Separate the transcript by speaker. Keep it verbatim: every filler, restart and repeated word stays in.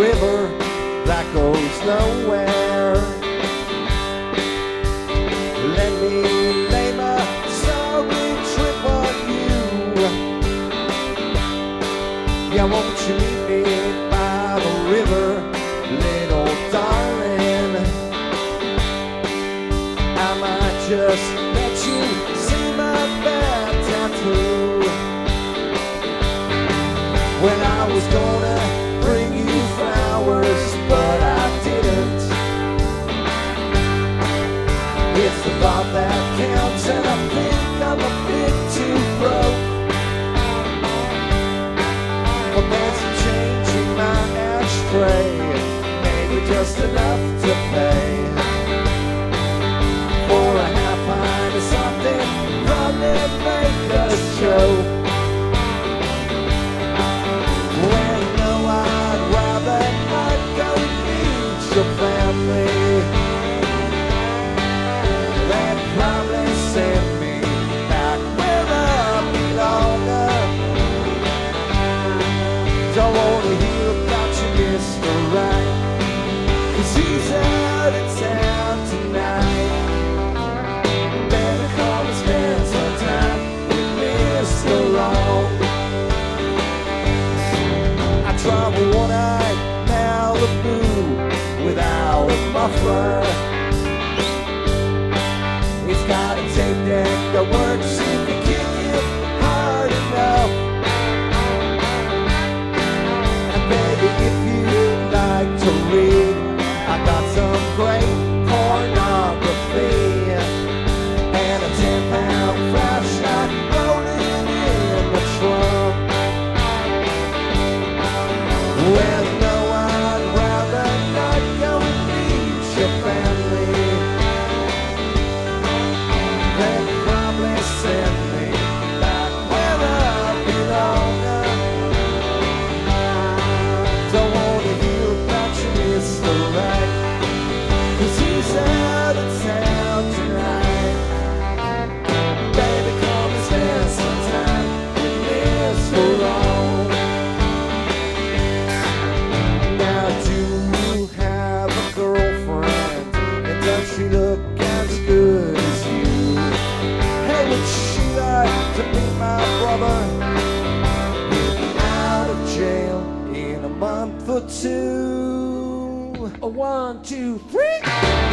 Speaker 1: river that goes nowhere. Let me lay my sorry trip on you. Yeah, won't you meet me by the river, little darling? I might just let you see my bad tattoo. When I was gonna bring you flowers, but I didn't. It's the thought that counts, and I think I'm a bit too broke. But there's some change in my ashtray, maybe just enough to pay for a half pint of something probably make us choke. Your family, that probably sent me back where I belong. Don't wanna hear about you, Mister Right, 'cause he's out of town tonight. Better come and spend some time with Mister Wrong. I travel one-eyed Malibu without a muffler. It's got a tape deck that works if you kick it hard enough. And baby, if you like to read, I got some great pornography and a ten pound flashlight rolling in the trunk. Well, she look as good as you? Hey, would she like to meet my brother? He'll be out of jail in a month or two. A one, two, three.